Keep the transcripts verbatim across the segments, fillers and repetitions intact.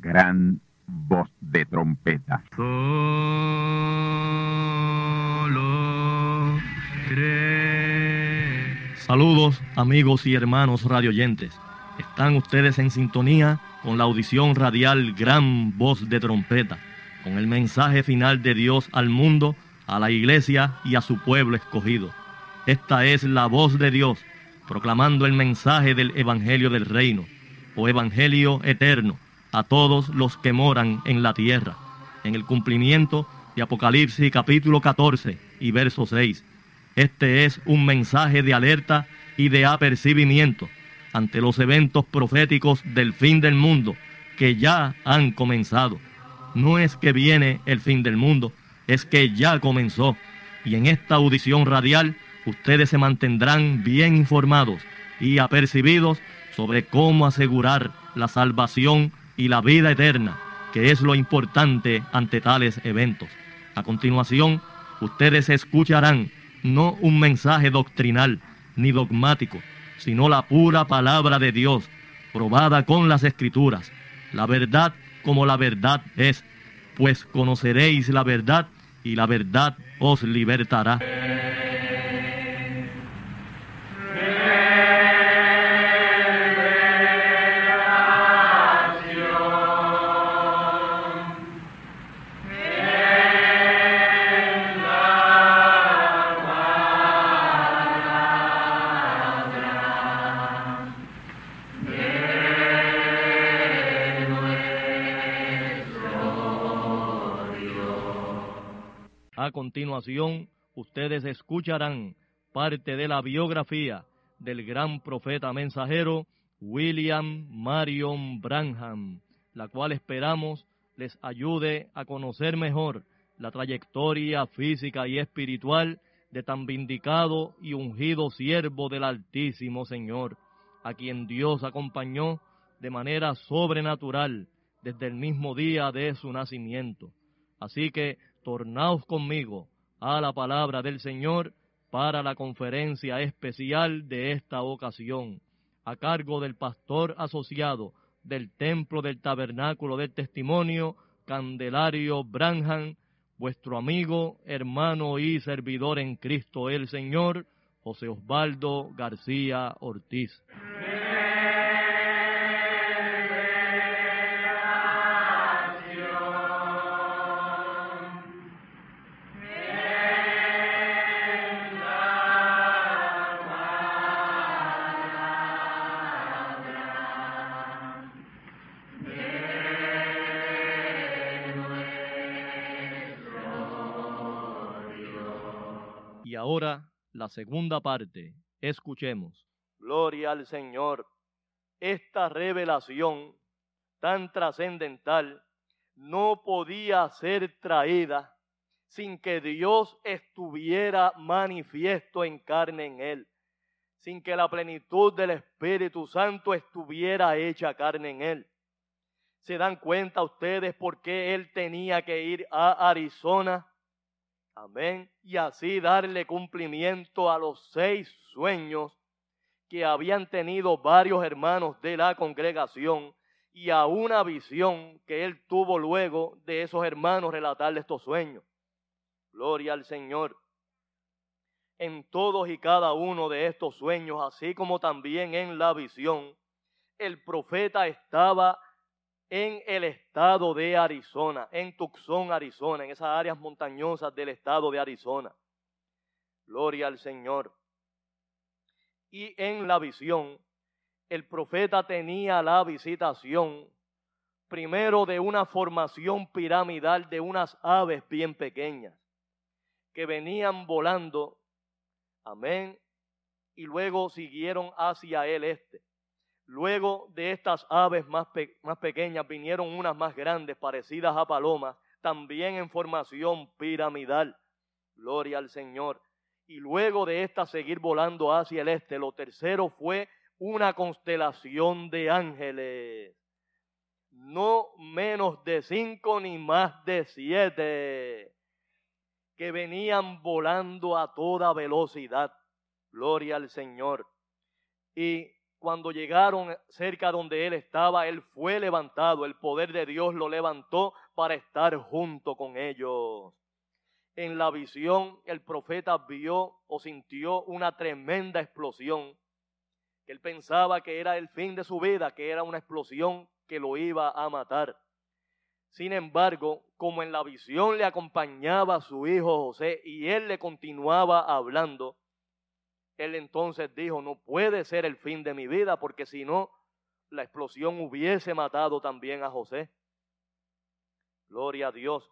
gran voz de trompeta. Solo cree. Saludos, amigos y hermanos radioyentes. Están ustedes en sintonía con la audición radial Gran Voz de Trompeta, con el mensaje final de Dios al mundo, a la iglesia y a su pueblo escogido. Esta es la voz de Dios, proclamando el mensaje del Evangelio del Reino, o Evangelio eterno, a todos los que moran en la tierra, en el cumplimiento de Apocalipsis capítulo catorce y verso seis. Este es un mensaje de alerta y de apercibimiento ante los eventos proféticos del fin del mundo que ya han comenzado. No es que viene el fin del mundo, es que ya comenzó. Y en esta audición radial ustedes se mantendrán bien informados y apercibidos sobre cómo asegurar la salvación y la vida eterna, que es lo importante ante tales eventos. A continuación, ustedes escucharán no un mensaje doctrinal ni dogmático, sino la pura palabra de Dios, probada con las Escrituras, la verdad como la verdad es, pues conoceréis la verdad y la verdad os libertará. A continuación, ustedes escucharán parte de la biografía del gran profeta mensajero William Marion Branham, la cual esperamos les ayude a conocer mejor la trayectoria física y espiritual de tan vindicado y ungido siervo del Altísimo Señor, a quien Dios acompañó de manera sobrenatural desde el mismo día de su nacimiento. Así que tornaos conmigo a la palabra del Señor para la conferencia especial de esta ocasión, a cargo del pastor asociado del Templo del Tabernáculo del Testimonio, Candelario Branham, vuestro amigo, hermano y servidor en Cristo el Señor, José Osvaldo García Ortiz. Y ahora, la segunda parte. Escuchemos. Gloria al Señor. Esta revelación tan trascendental no podía ser traída sin que Dios estuviera manifiesto en carne en él, sin que la plenitud del Espíritu Santo estuviera hecha carne en él. ¿Se dan cuenta ustedes por qué él tenía que ir a Arizona? Amén. Y así darle cumplimiento a los seis sueños que habían tenido varios hermanos de la congregación y a una visión que él tuvo luego de esos hermanos relatarle estos sueños. Gloria al Señor. En todos y cada uno de estos sueños, así como también en la visión, el profeta estaba en el estado de Arizona, en Tucson, Arizona, en esas áreas montañosas del estado de Arizona. Gloria al Señor. Y en la visión, el profeta tenía la visitación, primero de una formación piramidal de unas aves bien pequeñas, que venían volando, amén, y luego siguieron hacia el este. Luego de estas aves más, pe más pequeñas vinieron unas más grandes, parecidas a palomas, también en formación piramidal. Gloria al Señor. Y luego de estas seguir volando hacia el este, lo tercero fue una constelación de ángeles. No menos de cinco ni más de siete, que venían volando a toda velocidad. Gloria al Señor. Y cuando llegaron cerca donde él estaba, él fue levantado, el poder de Dios lo levantó para estar junto con ellos. En la visión, el profeta vio o sintió una tremenda explosión, que él pensaba que era el fin de su vida, que era una explosión que lo iba a matar. Sin embargo, como en la visión le acompañaba a su hijo José y él le continuaba hablando, él entonces dijo, no puede ser el fin de mi vida, porque si no, la explosión hubiese matado también a José. Gloria a Dios.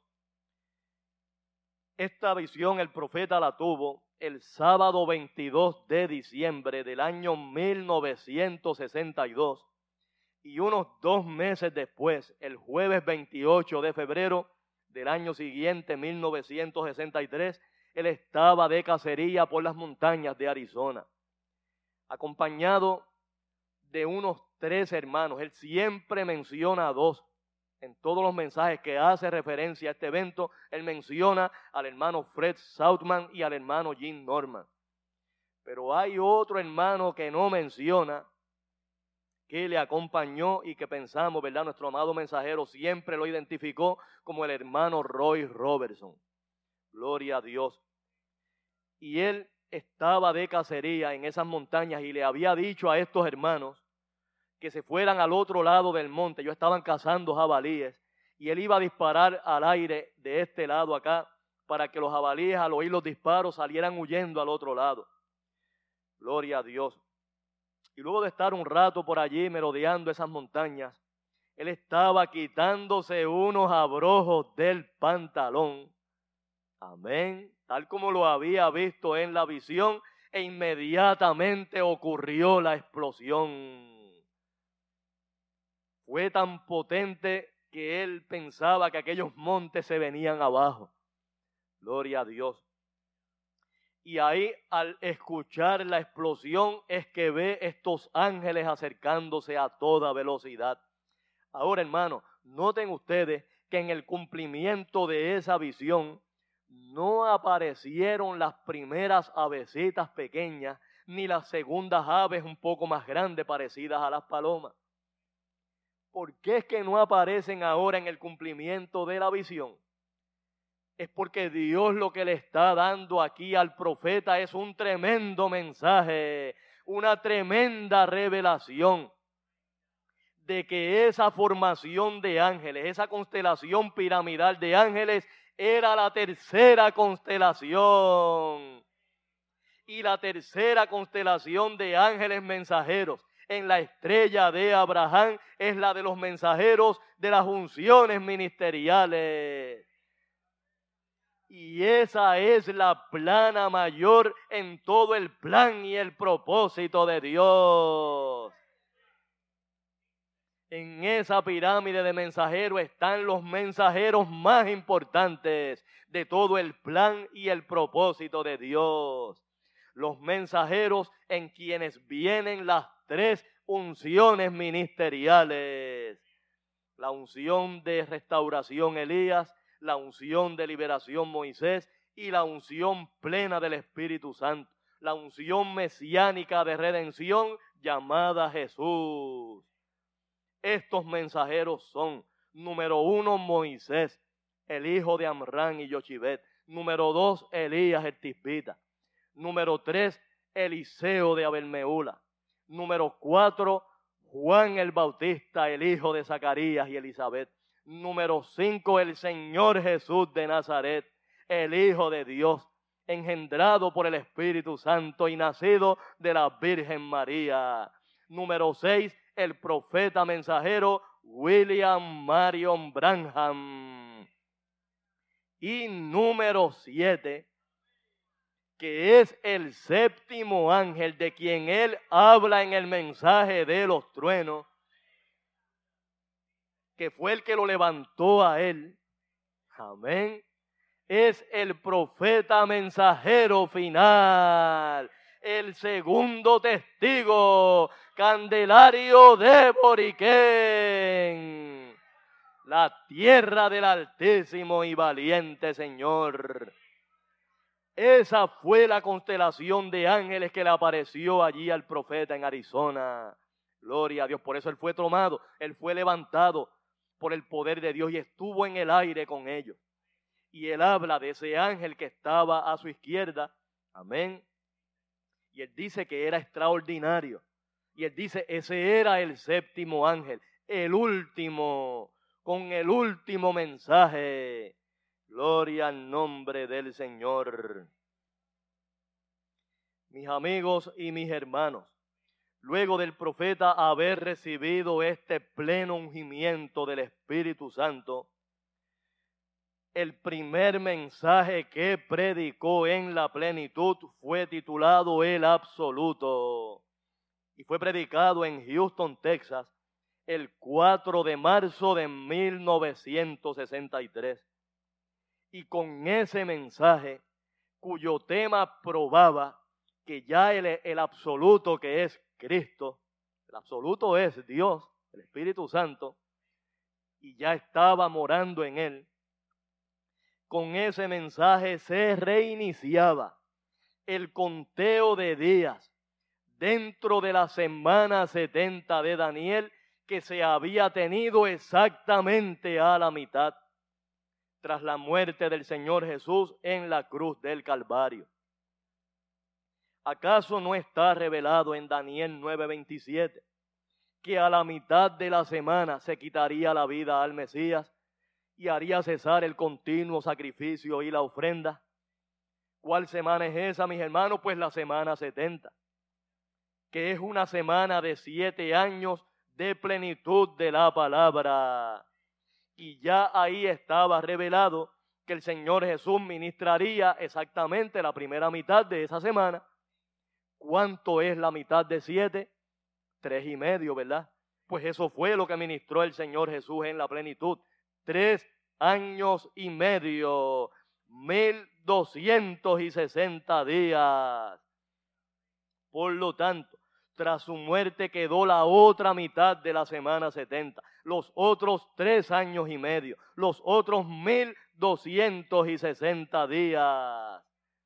Esta visión el profeta la tuvo el sábado veintidós de diciembre del año mil novecientos sesenta y dos. Y unos dos meses después, el jueves veintiocho de febrero del año siguiente, mil novecientos sesenta y tres, él estaba de cacería por las montañas de Arizona, acompañado de unos tres hermanos. Él siempre menciona a dos. En todos los mensajes que hace referencia a este evento, él menciona al hermano Fred Southman y al hermano Jim Norman. Pero hay otro hermano que no menciona, que le acompañó y que pensamos, ¿verdad? Nuestro amado mensajero siempre lo identificó como el hermano Roy Robertson. Gloria a Dios. Y él estaba de cacería en esas montañas y le había dicho a estos hermanos que se fueran al otro lado del monte. Ellos estaban cazando jabalíes y él iba a disparar al aire de este lado acá para que los jabalíes al oír los disparos salieran huyendo al otro lado. Gloria a Dios. Y luego de estar un rato por allí merodeando esas montañas, él estaba quitándose unos abrojos del pantalón. Amén. Tal como lo había visto en la visión, e inmediatamente ocurrió la explosión. Fue tan potente que él pensaba que aquellos montes se venían abajo. Gloria a Dios. Y ahí, al escuchar la explosión, es que ve estos ángeles acercándose a toda velocidad. Ahora, hermano, noten ustedes que en el cumplimiento de esa visión no aparecieron las primeras avecitas pequeñas, ni las segundas aves un poco más grandes parecidas a las palomas. ¿Por qué es que no aparecen ahora en el cumplimiento de la visión? Es porque Dios lo que le está dando aquí al profeta es un tremendo mensaje, una tremenda revelación de que esa formación de ángeles, esa constelación piramidal de ángeles, era la tercera constelación. Y la tercera constelación de ángeles mensajeros en la estrella de Abraham es la de los mensajeros de las unciones ministeriales. Y esa es la plana mayor en todo el plan y el propósito de Dios. En esa pirámide de mensajeros están los mensajeros más importantes de todo el plan y el propósito de Dios. Los mensajeros en quienes vienen las tres unciones ministeriales. La unción de restauración Elías, la unción de liberación Moisés y la unción plena del Espíritu Santo. La unción mesiánica de redención llamada Jesús. Estos mensajeros son, número uno, Moisés, el hijo de Amrán y Yochibet. Número dos, Elías el Tisbita. Número tres, Eliseo de Abel-Meula. Número cuatro, Juan el Bautista, el hijo de Zacarías y Elizabeth. Número cinco, el Señor Jesús de Nazaret, el Hijo de Dios, engendrado por el Espíritu Santo y nacido de la Virgen María. Número seis, el profeta mensajero William Marion Branham. Y número siete, que es el séptimo ángel de quien él habla en el mensaje de los truenos, que fue el que lo levantó a él. Amén. Es el profeta mensajero final, el segundo testigo, Candelario de Boriquén, la tierra del Altísimo y valiente Señor. Esa fue la constelación de ángeles que le apareció allí al profeta en Arizona. Gloria a Dios. Por eso él fue tomado, él fue levantado por el poder de Dios y estuvo en el aire con ellos. Y él habla de ese ángel que estaba a su izquierda. Amén. Y él dice que era extraordinario. Y él dice, ese era el séptimo ángel, el último, con el último mensaje. Gloria al nombre del Señor. Mis amigos y mis hermanos, luego del profeta haber recibido este pleno ungimiento del Espíritu Santo, el primer mensaje que predicó en la plenitud fue titulado El Absoluto y fue predicado en Houston, Texas, el cuatro de marzo de mil novecientos sesenta y tres. Y con ese mensaje, cuyo tema probaba que ya el, el absoluto que es Cristo, el absoluto es Dios, el Espíritu Santo, y ya estaba morando en él, con ese mensaje se reiniciaba el conteo de días dentro de la semana setenta de Daniel, que se había tenido exactamente a la mitad tras la muerte del Señor Jesús en la cruz del Calvario. ¿Acaso no está revelado en Daniel nueve veintisiete que a la mitad de la semana se quitaría la vida al Mesías y haría cesar el continuo sacrificio y la ofrenda? ¿Cuál semana es esa, mis hermanos? Pues la semana setenta, que es una semana de siete años de plenitud de la palabra. Y ya ahí estaba revelado que el Señor Jesús ministraría exactamente la primera mitad de esa semana. ¿Cuánto es la mitad de siete? Tres y medio, ¿verdad? Pues eso fue lo que ministró el Señor Jesús en la plenitud. Tres años y medio, mil doscientos y sesenta días. Por lo tanto, tras su muerte quedó la otra mitad de la semana setenta, los otros tres años y medio, los otros mil doscientos y sesenta días.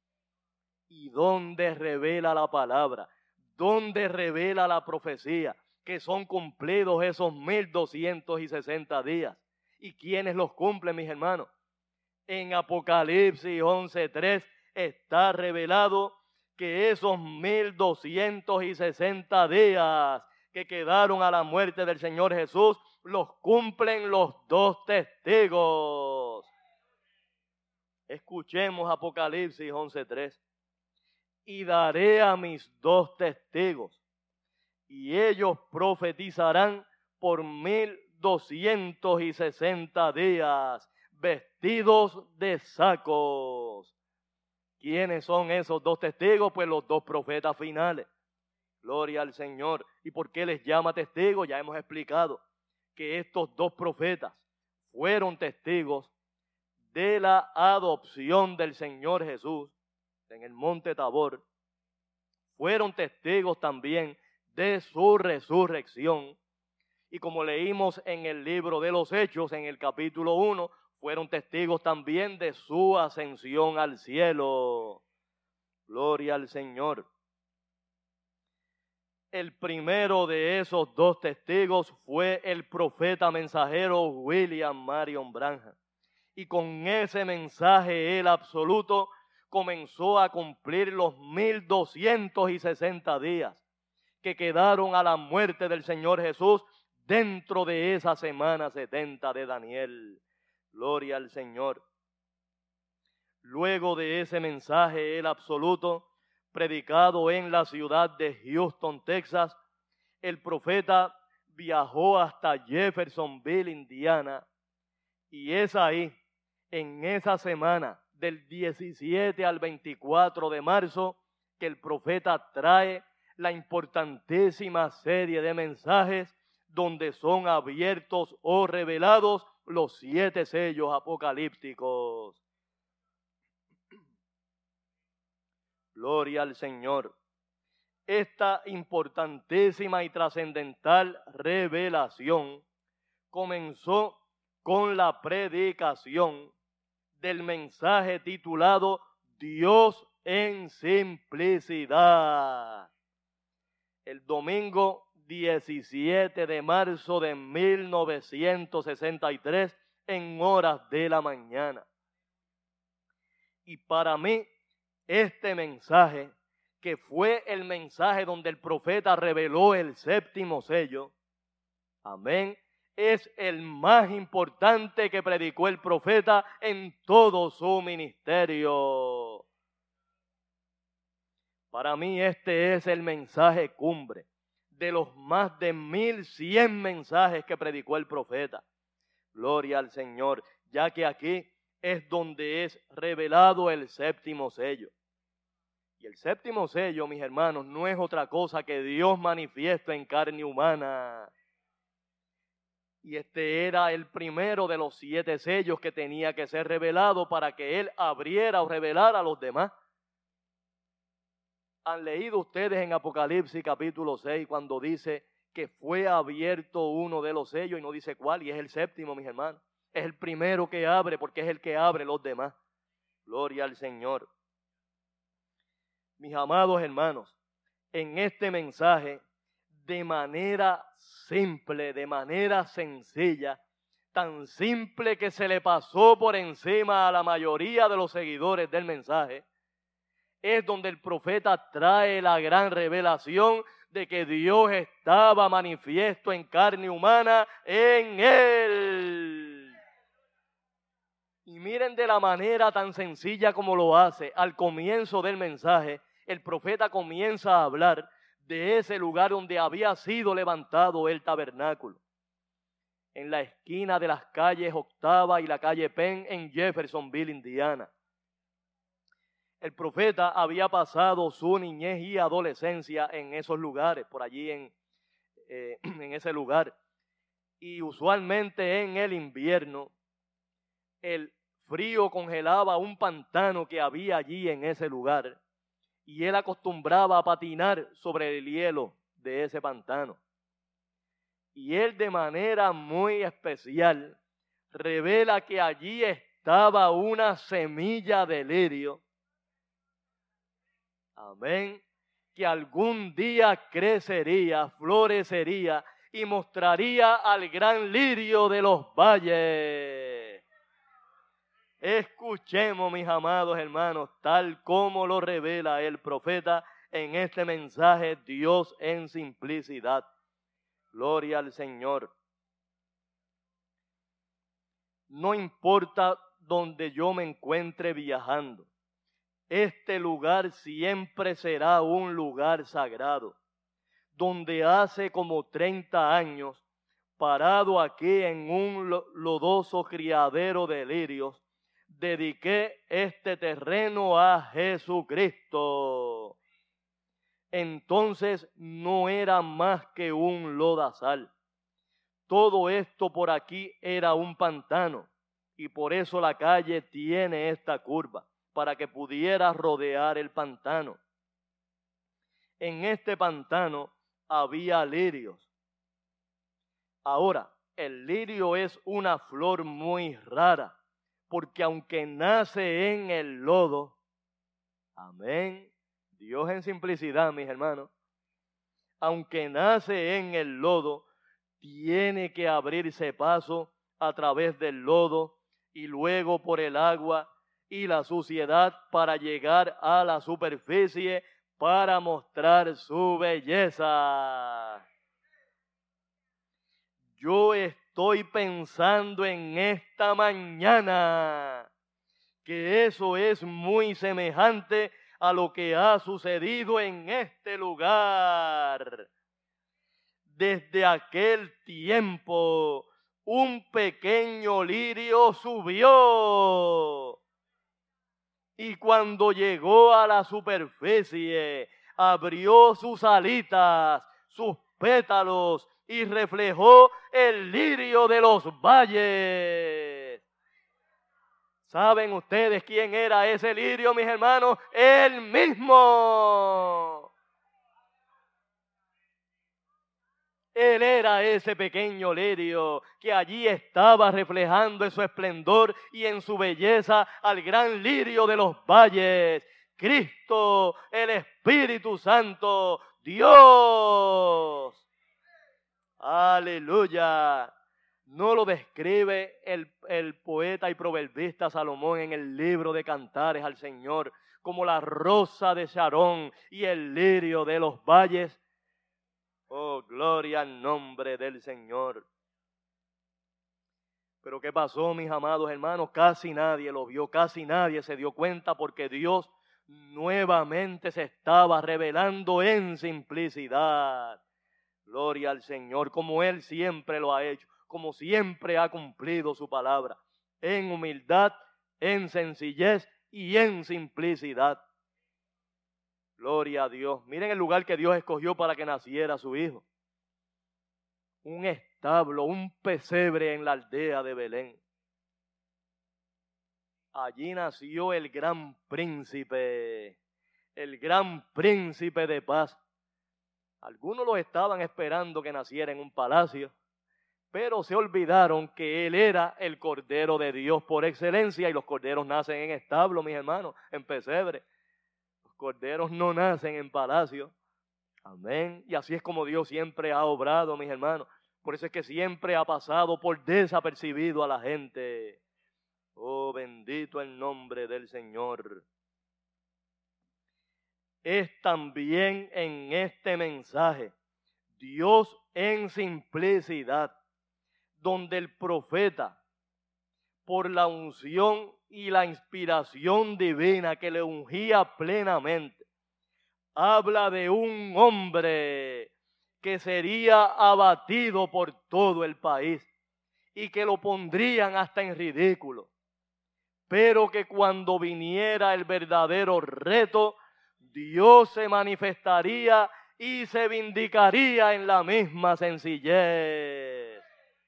¿Y dónde revela la palabra? ¿Dónde revela la profecía que son cumplidos esos mil doscientos y sesenta días? ¿Y quiénes los cumplen, mis hermanos? En Apocalipsis once tres está revelado que esos mil doscientos y sesenta días que quedaron a la muerte del Señor Jesús los cumplen los dos testigos. Escuchemos Apocalipsis once tres. Y daré a mis dos testigos, y ellos profetizarán por mil doscientos y sesenta días, vestidos de sacos. ¿Quiénes son esos dos testigos? Pues los dos profetas finales. Gloria al Señor. ¿Y por qué les llama testigos? Ya hemos explicado que estos dos profetas fueron testigos de la adopción del Señor Jesús en el monte Tabor. Fueron testigos también de su resurrección. Y como leímos en el libro de los Hechos, en el capítulo uno, fueron testigos también de su ascensión al cielo. Gloria al Señor. El primero de esos dos testigos fue el profeta mensajero William Marion Branham. Y con ese mensaje, el absoluto, comenzó a cumplir los mil doscientos y sesenta días que quedaron a la muerte del Señor Jesús dentro de esa semana setenta de Daniel. Gloria al Señor. Luego de ese mensaje, el absoluto, predicado en la ciudad de Houston, Texas, el profeta viajó hasta Jeffersonville, Indiana, y es ahí, en esa semana, del diecisiete al veinticuatro de marzo, que el profeta trae la importantísima serie de mensajes donde son abiertos o revelados los siete sellos apocalípticos. Gloria al Señor. Esta importantísima y trascendental revelación comenzó con la predicación del mensaje titulado Dios en simplicidad. El domingo diecisiete de marzo de mil novecientos sesenta y tres en horas de la mañana. Y para mí, este mensaje, que fue el mensaje donde el profeta reveló el séptimo sello, amén, es el más importante que predicó el profeta en todo su ministerio. Para mí este es el mensaje cumbre de los más de mil cien mensajes que predicó el profeta. Gloria al Señor, ya que aquí es donde es revelado el séptimo sello. Y el séptimo sello, mis hermanos, no es otra cosa que Dios manifiesto en carne humana. Y este era el primero de los siete sellos que tenía que ser revelado para que Él abriera o revelara a los demás. ¿Han leído ustedes en Apocalipsis capítulo seis cuando dice que fue abierto uno de los sellos y no dice cuál? Y es el séptimo, mis hermanos. Es el primero que abre porque es el que abre los demás. Gloria al Señor. Mis amados hermanos, en este mensaje, de manera simple, de manera sencilla, tan simple que se le pasó por encima a la mayoría de los seguidores del mensaje, es donde el profeta trae la gran revelación de que Dios estaba manifiesto en carne humana en él. Y miren de la manera tan sencilla como lo hace. Al comienzo del mensaje, el profeta comienza a hablar de ese lugar donde había sido levantado el tabernáculo, en la esquina de las calles Octava y la calle Penn en Jeffersonville, Indiana. El profeta había pasado su niñez y adolescencia en esos lugares, por allí en, eh, en ese lugar. Y usualmente en el invierno, el frío congelaba un pantano que había allí en ese lugar. Y él acostumbraba a patinar sobre el hielo de ese pantano. Y él de manera muy especial revela que allí estaba una semilla de lirio. Amén. Que algún día crecería, florecería y mostraría al gran lirio de los valles. Escuchemos, mis amados hermanos, tal como lo revela el profeta en este mensaje, Dios en simplicidad. Gloria al Señor. No importa donde yo me encuentre viajando, este lugar siempre será un lugar sagrado, donde hace como treinta años, parado aquí en un lodoso criadero de lirios, dediqué este terreno a Jesucristo. Entonces no era más que un lodazal. Todo esto por aquí era un pantano y por eso la calle tiene esta curva, para que pudiera rodear el pantano. En este pantano había lirios. Ahora, el lirio es una flor muy rara, porque aunque nace en el lodo, amén, Dios en simplicidad, mis hermanos, aunque nace en el lodo, tiene que abrirse paso a través del lodo y luego por el agua y la suciedad para llegar a la superficie para mostrar su belleza. Yo estoy pensando en esta mañana que eso es muy semejante a lo que ha sucedido en este lugar. Desde aquel tiempo, un pequeño lirio subió. Y cuando llegó a la superficie, abrió sus alitas, sus pétalos, y reflejó el lirio de los valles. ¿Saben ustedes quién era ese lirio, mis hermanos? ¡Él mismo! Él era ese pequeño lirio que allí estaba reflejando en su esplendor y en su belleza al gran lirio de los valles. Cristo, el Espíritu Santo, Dios. Aleluya. ¿No lo describe el, el poeta y proverbista Salomón en el libro de Cantares al Señor como la rosa de Sharón y el lirio de los valles? Oh, gloria al nombre del Señor. Pero ¿qué pasó, mis amados hermanos? Casi nadie lo vio, casi nadie se dio cuenta, porque Dios nuevamente se estaba revelando en simplicidad. Gloria al Señor, como Él siempre lo ha hecho, como siempre ha cumplido su palabra, en humildad, en sencillez y en simplicidad. Gloria a Dios. Miren el lugar que Dios escogió para que naciera su hijo. Un establo, un pesebre en la aldea de Belén. Allí nació el gran príncipe, el gran príncipe de paz. Algunos lo estaban esperando que naciera en un palacio, pero se olvidaron que Él era el Cordero de Dios por excelencia, y los corderos nacen en establo, mis hermanos, en pesebre. Los corderos no nacen en palacio. Amén. Y así es como Dios siempre ha obrado, mis hermanos. Por eso es que siempre ha pasado por desapercibido a la gente. Oh, bendito el nombre del Señor. Es también en este mensaje, Dios en simplicidad, donde el profeta, por la unción y la inspiración divina que le ungía plenamente, habla de un hombre que sería abatido por todo el país y que lo pondrían hasta en ridículo, pero que cuando viniera el verdadero reto, Dios se manifestaría y se vindicaría en la misma sencillez.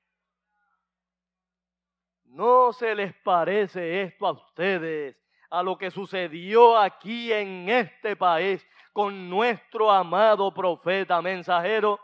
¿No se les parece esto a ustedes, a lo que sucedió aquí en este país con nuestro amado profeta mensajero?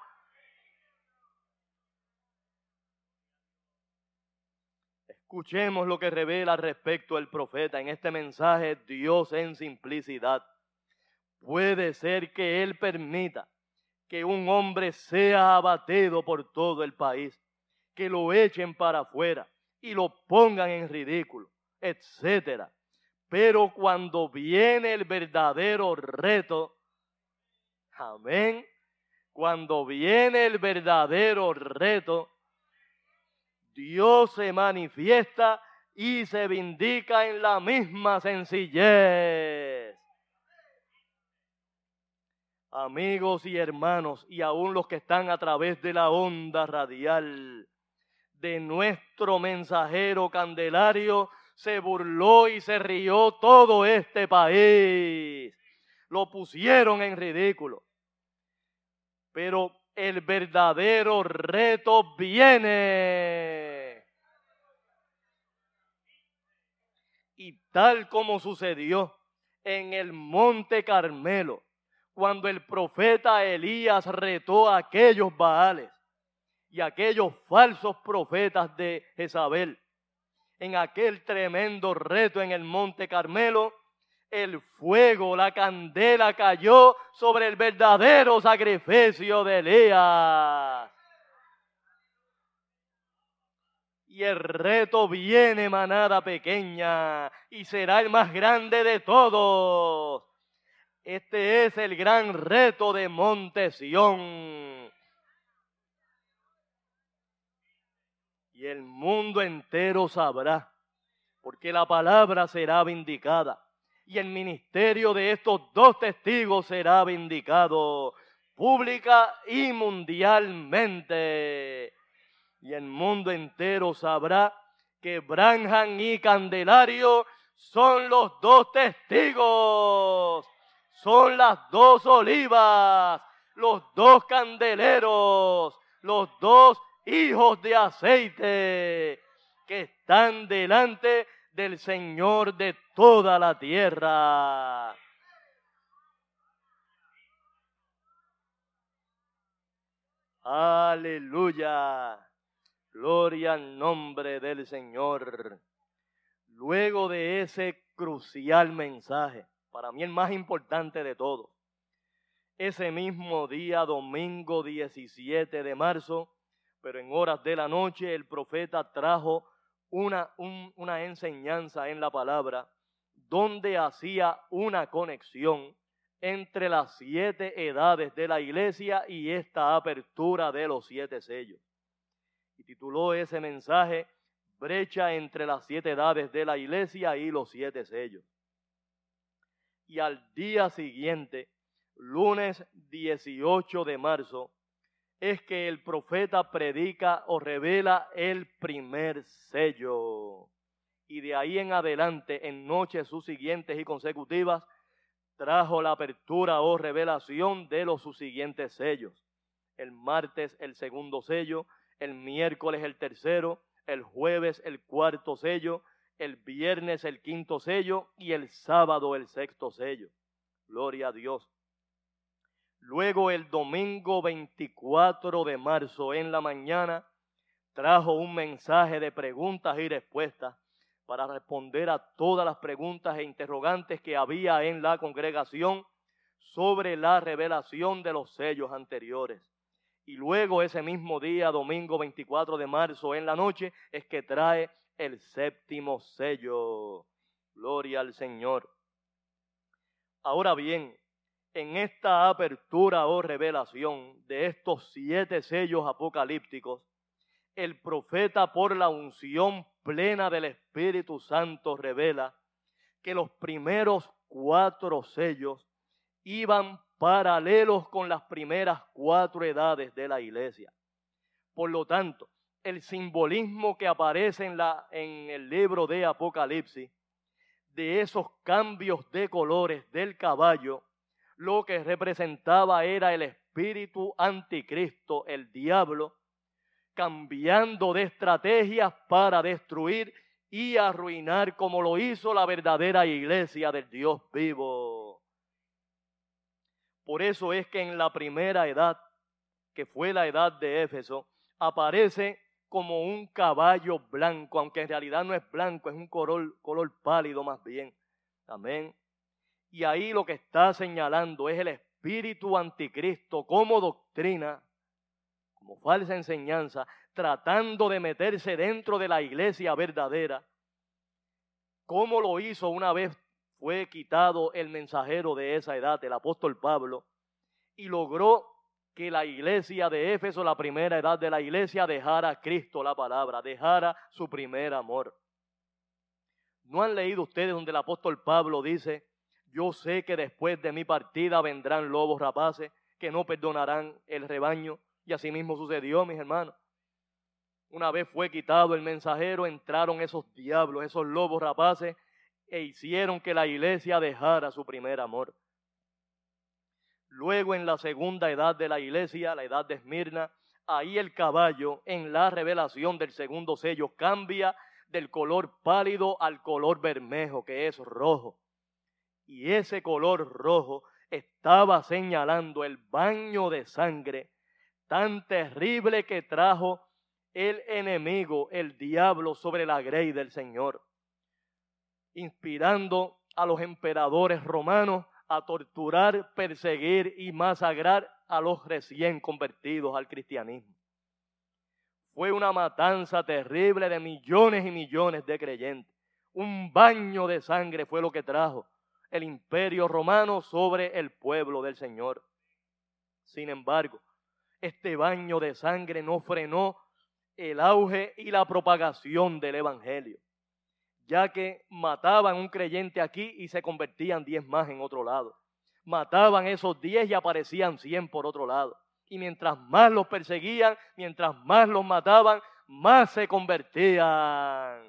Escuchemos lo que revela al respecto el profeta en este mensaje, Dios en simplicidad. Puede ser que Él permita que un hombre sea abatido por todo el país, que lo echen para afuera y lo pongan en ridículo, etcétera. Pero cuando viene el verdadero reto, amén, cuando viene el verdadero reto, Dios se manifiesta y se vindica en la misma sencillez. Amigos y hermanos, y aún los que están a través de la onda radial, de nuestro mensajero Candelario se burló y se rió todo este país. Lo pusieron en ridículo. Pero el verdadero reto viene. Y tal como sucedió en el Monte Carmelo, cuando el profeta Elías retó a aquellos Baales y a aquellos falsos profetas de Jezabel, en aquel tremendo reto en el Monte Carmelo, el fuego, la candela cayó sobre el verdadero sacrificio de Elías. Y el reto viene, manada pequeña, y será el más grande de todos. Este es el gran reto de Monte Sión. Y el mundo entero sabrá, porque la palabra será vindicada. Y el ministerio de estos dos testigos será vindicado pública y mundialmente. Y el mundo entero sabrá que Branham y Candelario son los dos testigos, son las dos olivas, los dos candeleros, los dos hijos de aceite que están delante del Señor de toda la tierra. Aleluya. Gloria al nombre del Señor. Luego de ese crucial mensaje, para mí el más importante de todos, ese mismo día, domingo diecisiete de marzo, pero en horas de la noche, el profeta trajo una, un, una enseñanza en la palabra donde hacía una conexión entre las siete edades de la iglesia y esta apertura de los siete sellos. Y tituló ese mensaje, Brecha entre las siete edades de la iglesia y los siete sellos. Y al día siguiente, lunes dieciocho de marzo, es que el profeta predica o revela el primer sello. Y de ahí en adelante, en noches subsiguientes y consecutivas, trajo la apertura o revelación de los subsiguientes sellos. El martes el segundo sello, el miércoles el tercero, el jueves el cuarto sello, el viernes el quinto sello y el sábado el sexto sello. Gloria a Dios. Luego el domingo veinticuatro de marzo en la mañana trajo un mensaje de preguntas y respuestas para responder a todas las preguntas e interrogantes que había en la congregación sobre la revelación de los sellos anteriores. Y luego ese mismo día, domingo veinticuatro de marzo en la noche, es que trae el séptimo sello. Gloria al Señor. Ahora bien, en esta apertura o revelación de estos siete sellos apocalípticos, el profeta, por la unción plena del Espíritu Santo, revela que los primeros cuatro sellos iban paralelos con las primeras cuatro edades de la iglesia. Por lo tanto, el simbolismo que aparece en, la, en el libro de Apocalipsis, de esos cambios de colores del caballo, lo que representaba era el espíritu anticristo, el diablo, cambiando de estrategias para destruir y arruinar como lo hizo la verdadera iglesia del Dios vivo. Por eso es que en la primera edad, que fue la edad de Éfeso, aparece como un caballo blanco, aunque en realidad no es blanco, es un color, color pálido más bien. Amén. Y ahí lo que está señalando es el espíritu anticristo como doctrina, como falsa enseñanza, tratando de meterse dentro de la iglesia verdadera, como lo hizo una vez fue quitado el mensajero de esa edad, el apóstol Pablo, y logró que la iglesia de Éfeso, la primera edad de la iglesia, dejara a Cristo la palabra, dejara su primer amor. ¿No han leído ustedes donde el apóstol Pablo dice, yo sé que después de mi partida vendrán lobos rapaces que no perdonarán el rebaño? Y así mismo sucedió, mis hermanos. Una vez fue quitado el mensajero, entraron esos diablos, esos lobos rapaces, e hicieron que la iglesia dejara su primer amor. Luego en la segunda edad de la iglesia, la edad de Esmirna, ahí el caballo en la revelación del segundo sello cambia del color pálido al color bermejo, que es rojo. Y ese color rojo estaba señalando el baño de sangre tan terrible que trajo el enemigo, el diablo, sobre la grey del Señor, inspirando a los emperadores romanos a torturar, perseguir y masacrar a los recién convertidos al cristianismo. Fue una matanza terrible de millones y millones de creyentes. Un baño de sangre fue lo que trajo el imperio romano sobre el pueblo del Señor. Sin embargo, este baño de sangre no frenó el auge y la propagación del evangelio, ya que mataban un creyente aquí y se convertían diez más en otro lado. Mataban esos diez y aparecían cien por otro lado. Y mientras más los perseguían, mientras más los mataban, más se convertían.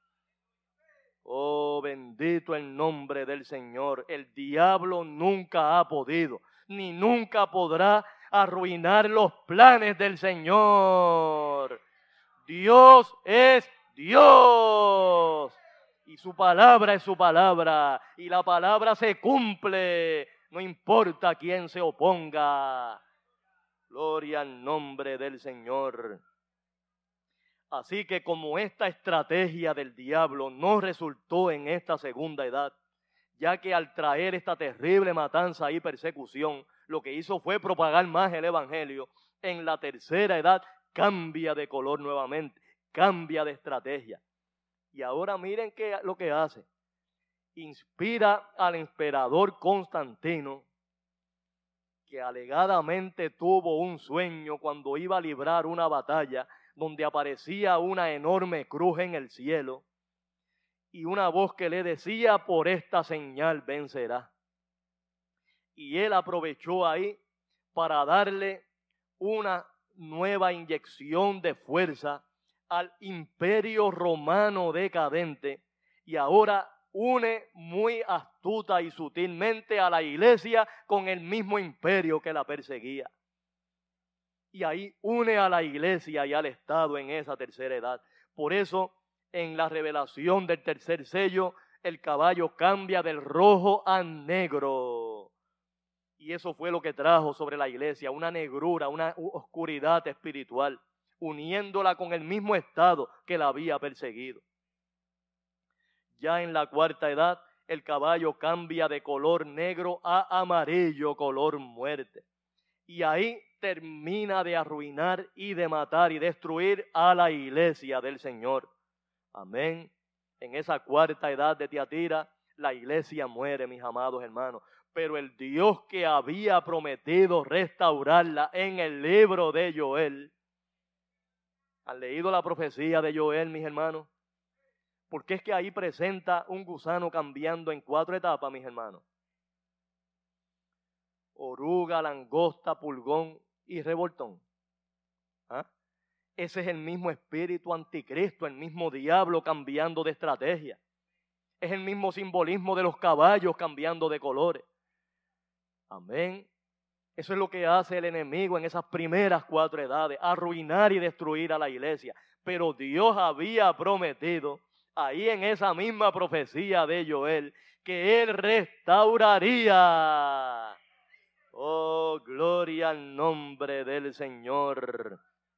Oh, bendito el nombre del Señor. El diablo nunca ha podido, ni nunca podrá arruinar los planes del Señor. Dios es Dios. Y su palabra es su palabra. Y la palabra se cumple. No importa quién se oponga. Gloria al nombre del Señor. Así que como esta estrategia del diablo no resultó en esta segunda edad, ya que al traer esta terrible matanza y persecución, lo que hizo fue propagar más el evangelio, en la tercera edad cambia de color nuevamente, cambia de estrategia. Y ahora miren qué, lo que hace. Inspira al emperador Constantino, que alegadamente tuvo un sueño cuando iba a librar una batalla donde aparecía una enorme cruz en el cielo y una voz que le decía: por esta señal vencerá. Y él aprovechó ahí para darle una nueva inyección de fuerza al imperio romano decadente, y ahora une muy astuta y sutilmente a la iglesia con el mismo imperio que la perseguía. Y ahí une a la iglesia y al Estado en esa tercera edad. Por eso, en la revelación del tercer sello, el caballo cambia del rojo a negro. Y eso fue lo que trajo sobre la iglesia, una negrura, una oscuridad espiritual, uniéndola con el mismo Estado que la había perseguido. Ya en la cuarta edad, el caballo cambia de color negro a amarillo, color muerte. Y ahí termina de arruinar y de matar y destruir a la iglesia del Señor. Amén. En esa cuarta edad de Tiatira, la iglesia muere, mis amados hermanos. Pero el Dios que había prometido restaurarla en el libro de Joel. ¿Han leído la profecía de Joel, mis hermanos? Porque es que ahí presenta un gusano cambiando en cuatro etapas, mis hermanos. Oruga, langosta, pulgón y revoltón. ¿Ah? Ese es el mismo espíritu anticristo, el mismo diablo cambiando de estrategia. Es el mismo simbolismo de los caballos cambiando de colores. Amén. Eso es lo que hace el enemigo en esas primeras cuatro edades, arruinar y destruir a la iglesia. Pero Dios había prometido, ahí en esa misma profecía de Joel, que Él restauraría. Oh, gloria al nombre del Señor.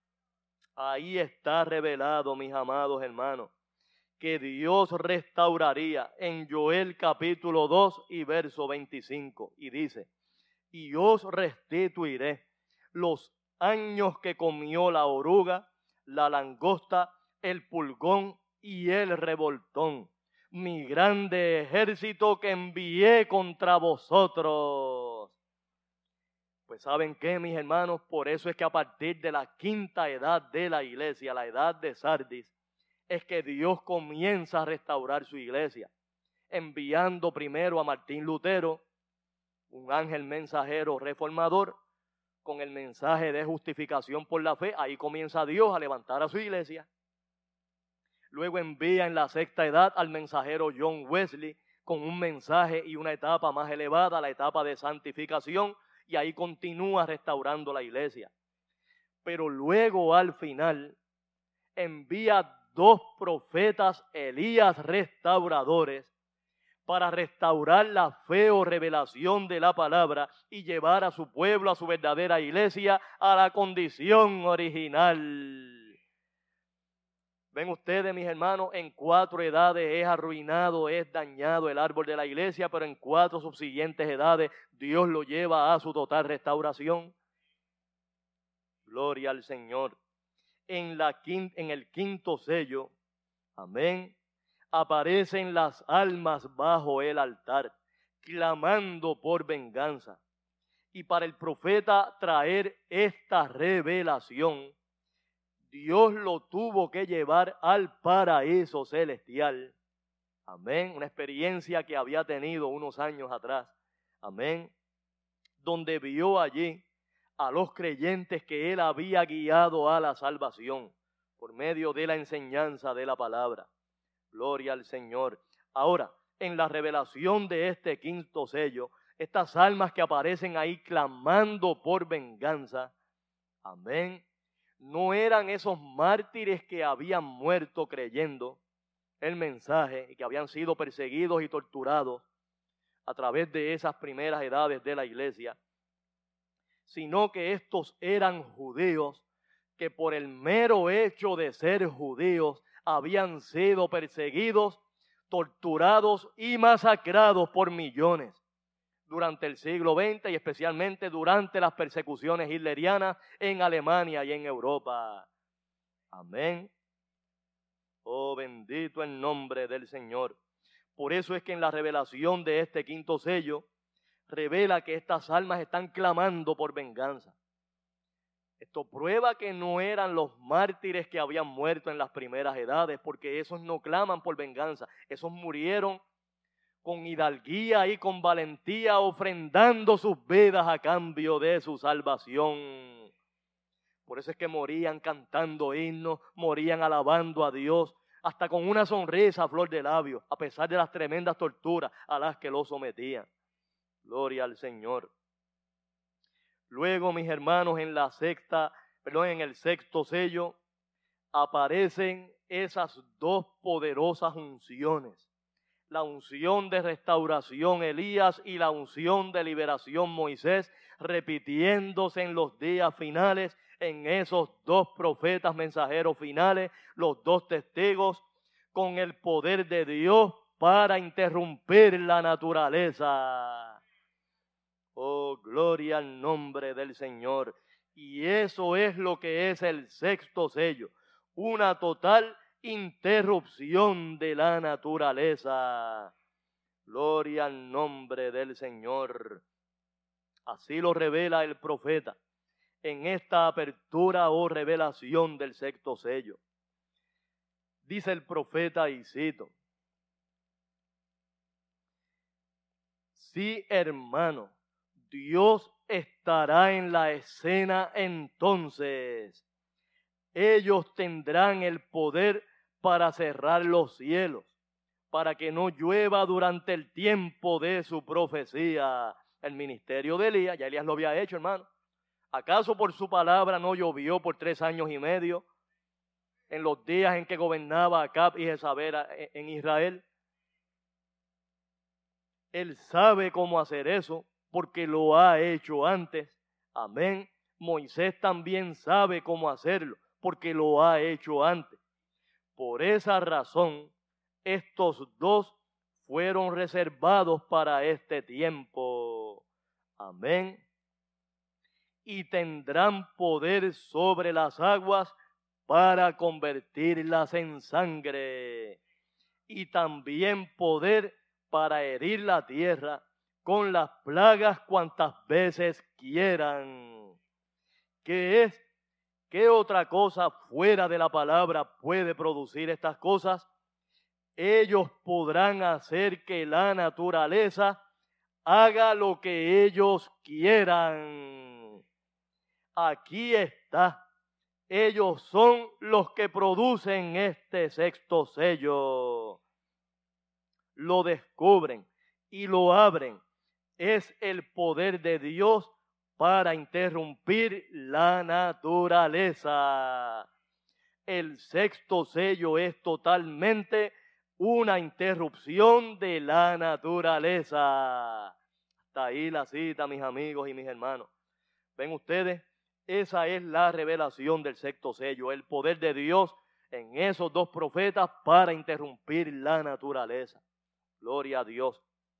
Ahí está revelado, mis amados hermanos, que Dios restauraría en Joel capítulo dos y verso veinticinco. Y dice: y os restituiré los años que comió la oruga, la langosta, el pulgón y el revoltón, mi grande ejército que envié contra vosotros. Pues ¿saben qué, mis hermanos? Por eso es que a partir de la quinta edad de la iglesia, la edad de Sardis, es que Dios comienza a restaurar su iglesia, enviando primero a Martín Lutero, un ángel mensajero reformador, con el mensaje de justificación por la fe. Ahí comienza Dios a levantar a su iglesia. Luego envía en la sexta edad al mensajero John Wesley, con un mensaje y una etapa más elevada, la etapa de santificación, y ahí continúa restaurando la iglesia. Pero luego al final envía dos profetas, Elías, restauradores, para restaurar la fe o revelación de la palabra y llevar a su pueblo, a su verdadera iglesia, a la condición original. Ven ustedes, mis hermanos, en cuatro edades es arruinado, es dañado el árbol de la iglesia, pero en cuatro subsiguientes edades Dios lo lleva a su total restauración. Gloria al Señor. En, la quinta, en el quinto sello, amén, aparecen las almas bajo el altar, clamando por venganza. Y para el profeta traer esta revelación, Dios lo tuvo que llevar al paraíso celestial. Amén. Una experiencia que había tenido unos años atrás. Amén. Donde vio allí a los creyentes que Él había guiado a la salvación por medio de la enseñanza de la palabra. Gloria al Señor. Ahora, en la revelación de este quinto sello, estas almas que aparecen ahí clamando por venganza, amén, no eran esos mártires que habían muerto creyendo el mensaje y que habían sido perseguidos y torturados a través de esas primeras edades de la iglesia, sino que estos eran judíos que por el mero hecho de ser judíos habían sido perseguidos, torturados y masacrados por millones durante el siglo veinte y especialmente durante las persecuciones hitlerianas en Alemania y en Europa. Amén. Oh, bendito el nombre del Señor. Por eso es que en la revelación de este quinto sello, revela que estas almas están clamando por venganza. Esto prueba que no eran los mártires que habían muerto en las primeras edades, porque esos no claman por venganza. Esos murieron con hidalguía y con valentía, ofrendando sus vidas a cambio de su salvación. Por eso es que morían cantando himnos, morían alabando a Dios, hasta con una sonrisa a flor de labio, a pesar de las tremendas torturas a las que los sometían. Gloria al Señor. Luego, mis hermanos, en la sexta, perdón, en el sexto sello, aparecen esas dos poderosas unciones. La unción de restauración Elías y la unción de liberación Moisés, repitiéndose en los días finales, en esos dos profetas mensajeros finales, los dos testigos, con el poder de Dios para interrumpir la naturaleza. Oh, gloria al nombre del Señor. Y eso es lo que es el sexto sello, una total interrupción de la naturaleza. Gloria al nombre del Señor. Así lo revela el profeta en esta apertura o revelación del sexto sello. Dice el profeta, y cito: sí, hermano, Dios estará en la escena entonces. Ellos tendrán el poder para cerrar los cielos, para que no llueva durante el tiempo de su profecía. El ministerio de Elías, ya Elías lo había hecho, hermano. ¿Acaso por su palabra no llovió por tres años y medio en los días en que gobernaba Acab y Jezabel en Israel? Él sabe cómo hacer eso, porque lo ha hecho antes. Amén. Moisés también sabe cómo hacerlo, porque lo ha hecho antes. Por esa razón, estos dos fueron reservados para este tiempo. Amén. Y tendrán poder sobre las aguas para convertirlas en sangre. Y también poder para herir la tierra con las plagas cuantas veces quieran. ¿Qué es? ¿Qué otra cosa fuera de la palabra puede producir estas cosas? Ellos podrán hacer que la naturaleza haga lo que ellos quieran. Aquí está. Ellos son los que producen este sexto sello. Lo descubren y lo abren. Es el poder de Dios para interrumpir la naturaleza. El sexto sello es totalmente una interrupción de la naturaleza. Hasta ahí la cita, mis amigos y mis hermanos. ¿Ven ustedes? Esa es la revelación del sexto sello, el poder de Dios en esos dos profetas para interrumpir la naturaleza. Gloria a Dios.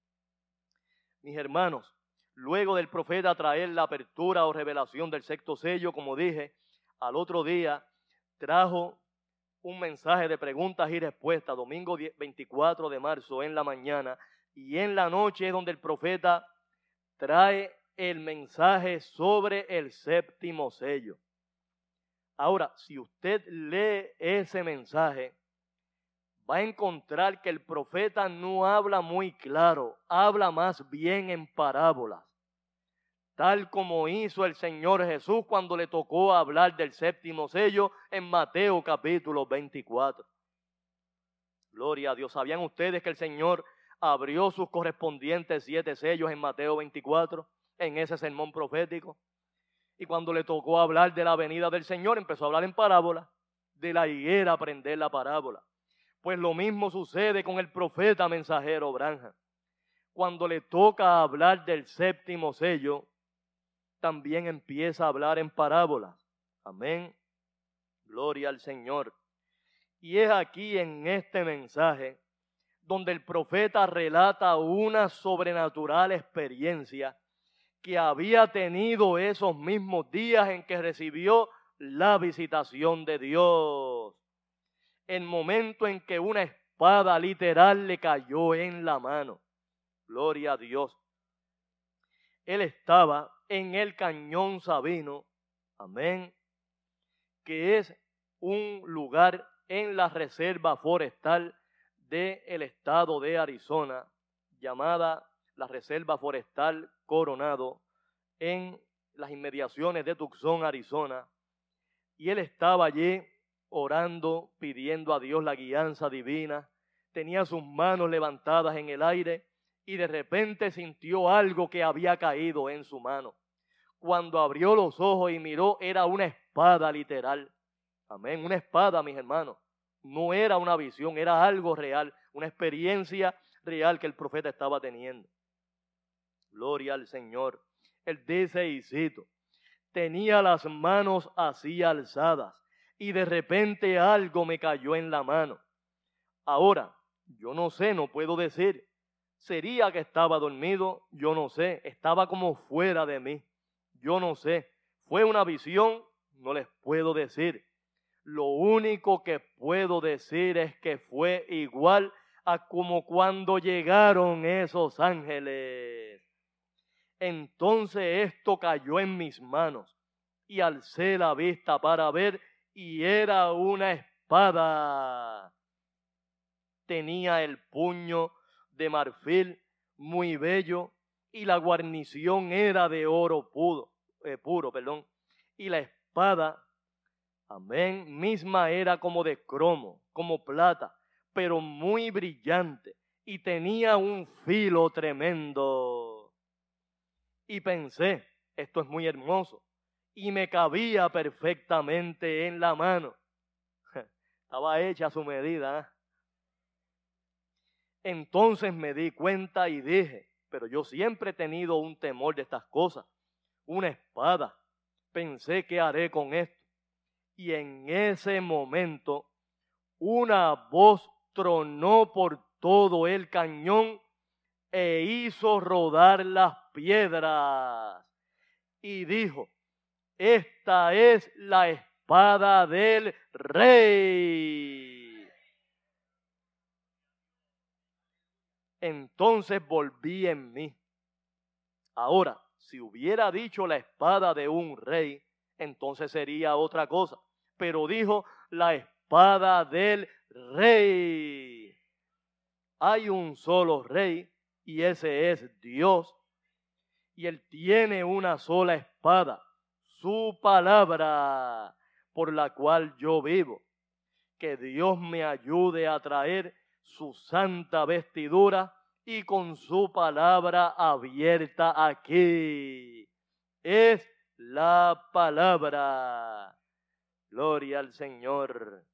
Mis hermanos, luego del profeta traer la apertura o revelación del sexto sello, como dije, al otro día trajo un mensaje de preguntas y respuestas, domingo veinticuatro de marzo en la mañana, y en la noche es donde el profeta trae el mensaje sobre el séptimo sello. Ahora, si usted lee ese mensaje, va a encontrar que el profeta no habla muy claro, habla más bien en parábolas, tal como hizo el Señor Jesús cuando le tocó hablar del séptimo sello en Mateo capítulo veinticuatro. Gloria a Dios. ¿Sabían ustedes que el Señor abrió sus correspondientes siete sellos en Mateo veinticuatro, en ese sermón profético? Y cuando le tocó hablar de la venida del Señor, empezó a hablar en parábola, de la higuera aprender la parábola. Pues lo mismo sucede con el profeta mensajero Branham. Cuando le toca hablar del séptimo sello, también empieza a hablar en parábolas. Amén. Gloria al Señor. Y es aquí en este mensaje donde el profeta relata una sobrenatural experiencia que había tenido esos mismos días en que recibió la visitación de Dios. El momento en que una espada literal le cayó en la mano. Gloria a Dios. Él estaba en el Cañón Sabino, amén, que es un lugar en la reserva forestal del estado de Arizona, llamada la Reserva Forestal Coronado, en las inmediaciones de Tucson, Arizona. Y él estaba allí orando, pidiendo a Dios la guianza divina. Tenía sus manos levantadas en el aire y de repente sintió algo que había caído en su mano. Cuando abrió los ojos y miró, era una espada literal. Amén, una espada, mis hermanos. No era una visión, era algo real, una experiencia real que el profeta estaba teniendo. Gloria al Señor. Él dice, y cito, tenía las manos así alzadas y de repente algo me cayó en la mano. Ahora, yo no sé, no puedo decir. ¿Sería que estaba dormido? Yo no sé. Estaba como fuera de mí. Yo no sé. ¿Fue una visión? No les puedo decir. Lo único que puedo decir es que fue igual a como cuando llegaron esos ángeles. Entonces esto cayó en mis manos y alcé la vista para ver y era una espada. Tenía el puño de marfil muy bello y la guarnición era de oro puro, eh, puro, perdón. Y la espada, amén, misma era como de cromo, como plata, pero muy brillante y tenía un filo tremendo. Y pensé, esto es muy hermoso, y me cabía perfectamente en la mano. Estaba hecha a su medida, ¿eh? Entonces me di cuenta y dije, pero yo siempre he tenido un temor de estas cosas, una espada. Pensé, ¿qué haré con esto? Y en ese momento una voz tronó por todo el cañón e hizo rodar las piedras. Y dijo, esta es la espada del rey. Entonces volví en mí. Ahora, si hubiera dicho la espada de un rey, entonces sería otra cosa. Pero dijo la espada del rey. Hay un solo rey y ese es Dios. Y él tiene una sola espada, su palabra, por la cual yo vivo. Que Dios me ayude a traer su santa vestidura y con su palabra abierta aquí. Es la palabra. Gloria al Señor.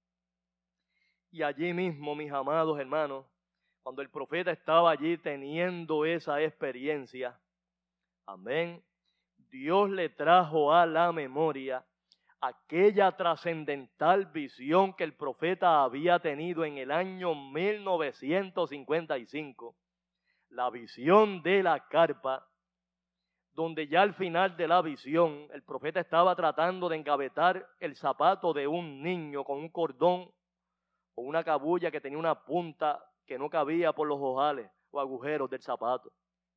Y allí mismo, mis amados hermanos, cuando el profeta estaba allí teniendo esa experiencia, amén, Dios le trajo a la memoria aquella trascendental visión que el profeta había tenido en el año mil novecientos cincuenta y cinco, la visión de la carpa, donde ya al final de la visión el profeta estaba tratando de engavetar el zapato de un niño con un cordón o una cabulla que tenía una punta que no cabía por los ojales o agujeros del zapato.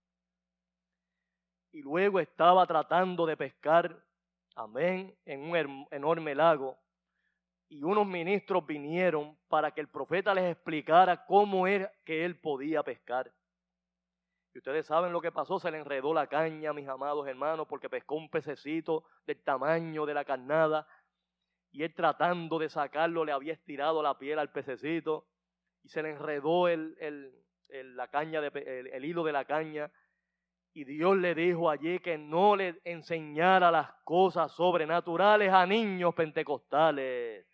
Y luego estaba tratando de pescar, amén, en un enorme lago. Y unos ministros vinieron para que el profeta les explicara cómo era que él podía pescar. Y ustedes saben lo que pasó, se le enredó la caña, mis amados hermanos, porque pescó un pececito del tamaño de la carnada. Y él tratando de sacarlo le había estirado la piel al pececito. Y se le enredó el, el, el, la caña de, el, el hilo de la caña. Y Dios le dijo allí que no le enseñara las cosas sobrenaturales a niños pentecostales.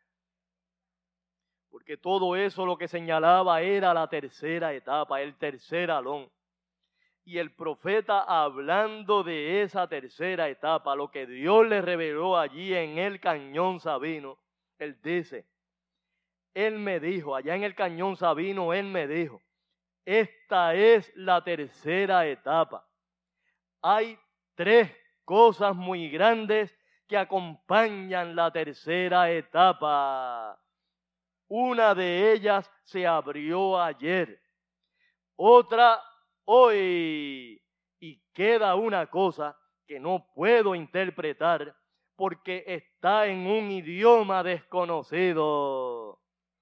Porque todo eso lo que señalaba era la tercera etapa, el tercer alón. Y el profeta, hablando de esa tercera etapa, lo que Dios le reveló allí en el Cañón Sabino, él dice, él me dijo, allá en el Cañón Sabino, él me dijo, esta es la tercera etapa. Hay tres cosas muy grandes que acompañan la tercera etapa. Una de ellas se abrió ayer, otra hoy, y queda una cosa que no puedo interpretar porque está en un idioma desconocido.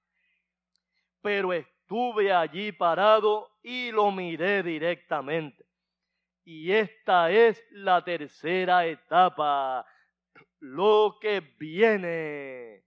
Pero estuve allí parado y lo miré directamente. Y esta es la tercera etapa, lo que viene.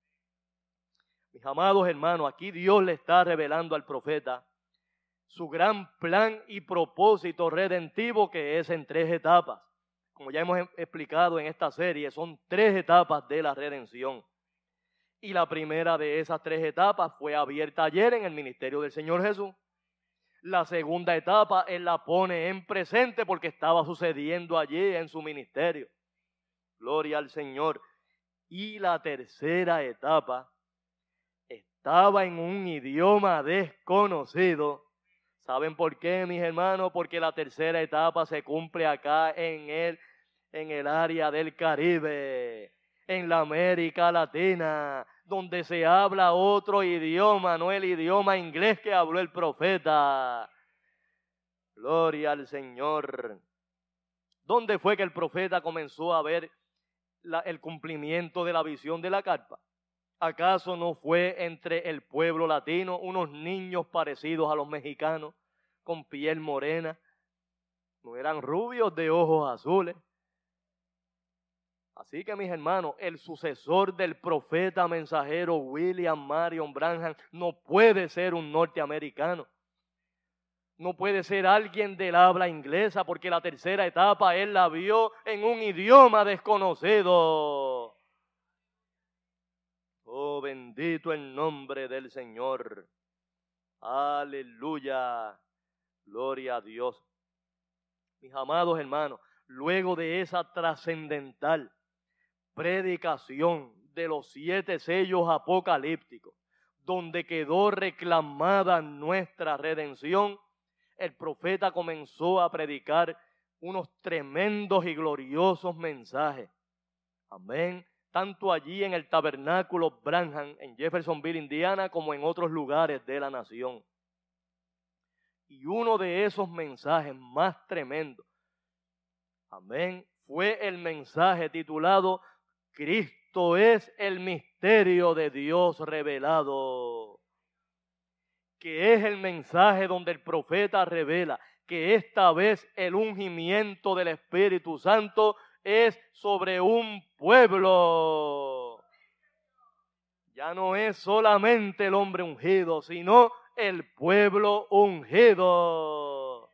Mis amados hermanos, aquí Dios le está revelando al profeta su gran plan y propósito redentivo, que es en tres etapas. Como ya hemos explicado en esta serie, son tres etapas de la redención. Y la primera de esas tres etapas fue abierta ayer en el ministerio del Señor Jesús. La segunda etapa Él la pone en presente porque estaba sucediendo allí en su ministerio. Gloria al Señor. Y la tercera etapa estaba en un idioma desconocido. ¿Saben por qué, mis hermanos? Porque la tercera etapa se cumple acá en el, en el área del Caribe, en la América Latina, donde se habla otro idioma, no el idioma inglés que habló el profeta. Gloria al Señor. ¿Dónde fue que el profeta comenzó a ver la, el cumplimiento de la visión de la carpa? ¿Acaso no fue entre el pueblo latino, unos niños parecidos a los mexicanos, con piel morena? No eran rubios de ojos azules. Así que, mis hermanos, el sucesor del profeta mensajero William Marion Branham no puede ser un norteamericano. No puede ser alguien del habla inglesa, porque la tercera etapa él la vio en un idioma desconocido. Oh, bendito el nombre del Señor. Aleluya. Gloria a Dios. Mis amados hermanos, luego de esa trascendental predicación de los siete sellos apocalípticos, donde quedó reclamada nuestra redención, el profeta comenzó a predicar unos tremendos y gloriosos mensajes. Amén. Tanto allí en el tabernáculo Branham, en Jeffersonville, Indiana, como en otros lugares de la nación. Y uno de esos mensajes más tremendos, amén, fue el mensaje titulado Cristo es el misterio de Dios revelado, que es el mensaje donde el profeta revela que esta vez el ungimiento del Espíritu Santo es sobre un pueblo. Ya no es solamente el hombre ungido, sino el pueblo ungido.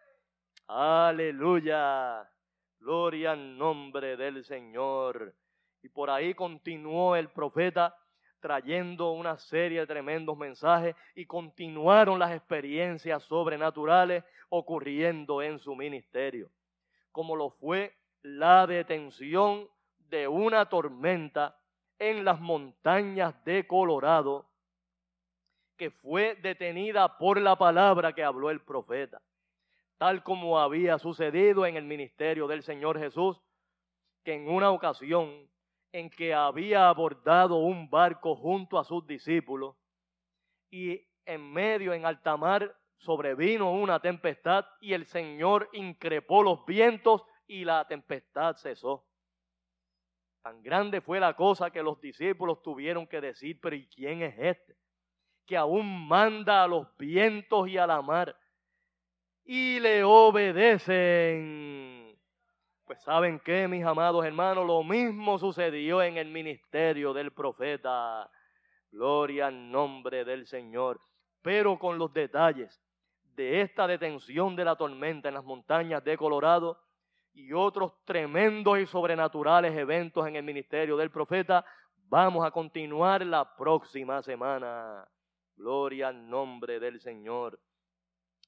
Aleluya. Gloria al nombre del Señor. Y por ahí continuó el profeta trayendo una serie de tremendos mensajes y continuaron las experiencias sobrenaturales ocurriendo en su ministerio, como lo fue la detención de una tormenta en las montañas de Colorado, que fue detenida por la palabra que habló el profeta, tal como había sucedido en el ministerio del Señor Jesús, que en una ocasión en que había abordado un barco junto a sus discípulos y en medio, en alta mar, sobrevino una tempestad y el Señor increpó los vientos y la tempestad cesó. Tan grande fue la cosa que los discípulos tuvieron que decir, pero ¿y quién es este? Que aún manda a los vientos y a la mar y le obedecen. Pues ¿saben qué, mis amados hermanos? Lo mismo sucedió en el ministerio del profeta. Gloria al nombre del Señor. Pero con los detalles de esta detención de la tormenta en las montañas de Colorado y otros tremendos y sobrenaturales eventos en el ministerio del profeta, vamos a continuar la próxima semana. Gloria al nombre del Señor.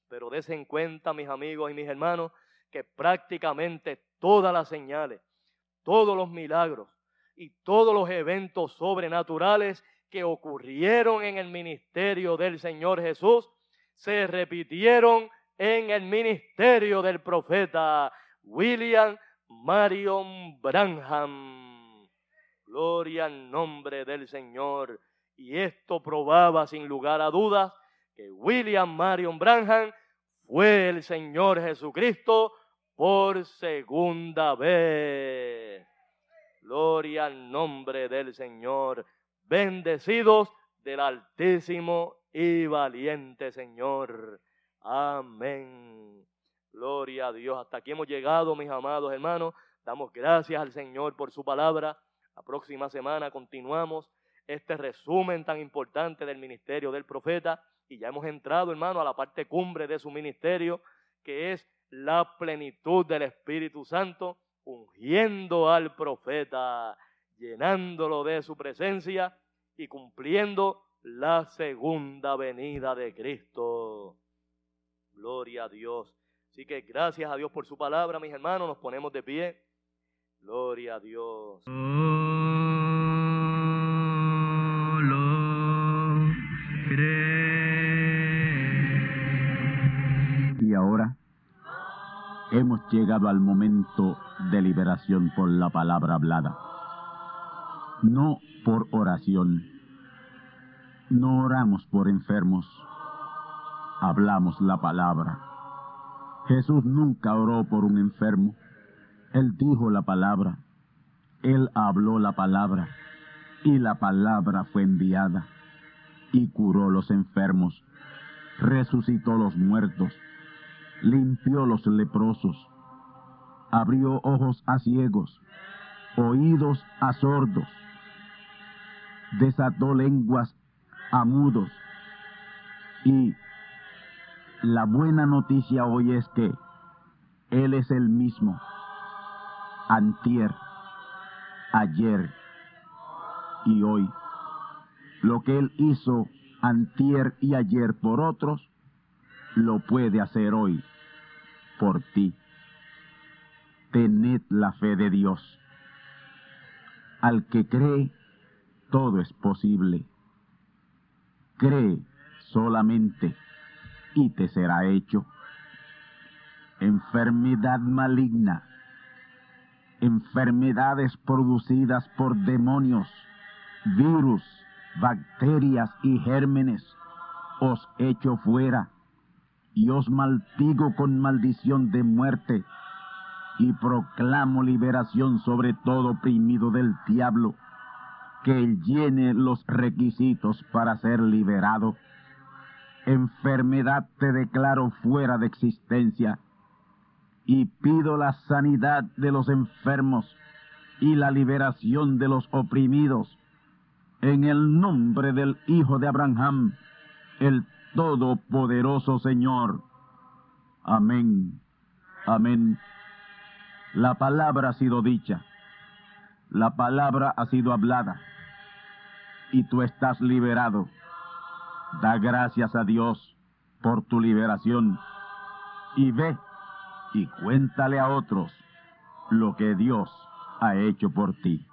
Pero desen cuenta, mis amigos y mis hermanos, que prácticamente todas las señales, todos los milagros y todos los eventos sobrenaturales que ocurrieron en el ministerio del Señor Jesús se repitieron en el ministerio del profeta William Marion Branham. Gloria al nombre del Señor. Y esto probaba sin lugar a dudas que William Marion Branham fue el Señor Jesucristo por segunda vez. Gloria al nombre del Señor. Bendecidos del Altísimo y valiente Señor. Amén. Gloria a Dios. Hasta aquí hemos llegado, mis amados hermanos. Damos gracias al Señor por su palabra. La próxima semana continuamos este resumen tan importante del ministerio del profeta. Y ya hemos entrado, hermano, a la parte cumbre de su ministerio, que es la plenitud del Espíritu Santo, ungiendo al profeta, llenándolo de su presencia y cumpliendo la segunda venida de Cristo. Gloria a Dios. Así que gracias a Dios por su palabra, mis hermanos. Nos ponemos de pie. Gloria a Dios. Y ahora hemos llegado al momento de liberación por la palabra hablada. No por oración. No oramos por enfermos. Hablamos la palabra. Jesús nunca oró por un enfermo. Él dijo la palabra. Él habló la palabra. Y la palabra fue enviada. Y curó los enfermos. Resucitó los muertos. Limpió los leprosos. Abrió ojos a ciegos. Oídos a sordos. Desató lenguas a mudos. Y la buena noticia hoy es que Él es el mismo, antier, ayer y hoy. Lo que Él hizo antier y ayer por otros, lo puede hacer hoy por ti. Tened la fe de Dios. Al que cree, todo es posible. Cree solamente y te será hecho. Enfermedad maligna, enfermedades producidas por demonios, virus, bacterias y gérmenes, os echo fuera y os maldigo con maldición de muerte y proclamo liberación sobre todo oprimido del diablo, que él llene los requisitos para ser liberado. Enfermedad te declaro fuera de existencia y pido la sanidad de los enfermos y la liberación de los oprimidos en el nombre del Hijo de Abraham, el Todopoderoso Señor. Amén. Amén. La palabra ha sido dicha, la palabra ha sido hablada y tú estás liberado. Da gracias a Dios por tu liberación y ve y cuéntale a otros lo que Dios ha hecho por ti.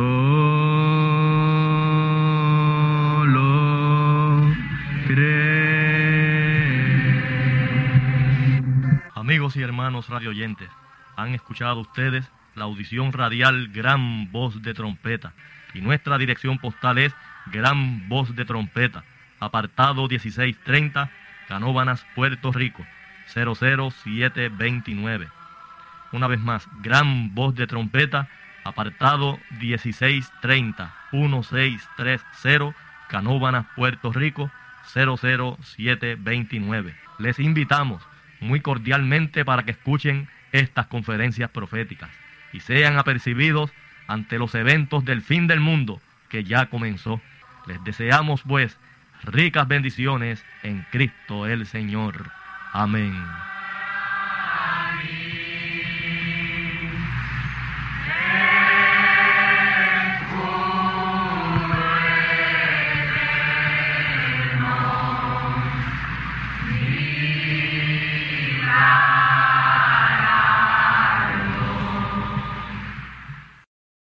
Solo cree. Amigos y hermanos radioyentes, han escuchado ustedes la audición radial Gran Voz de Trompeta y nuestra dirección postal es Gran Voz de Trompeta, apartado dieciséis treinta, Canóvanas, Puerto Rico, cero cero siete veintinueve. Una vez más, Gran Voz de Trompeta, apartado dieciséis treinta, dieciséis treinta, Canóvanas, Puerto Rico, cero cero siete veintinueve. Les invitamos muy cordialmente para que escuchen estas conferencias proféticas y sean apercibidos ante los eventos del fin del mundo que ya comenzó. Les deseamos pues ricas bendiciones en Cristo el Señor. Amén.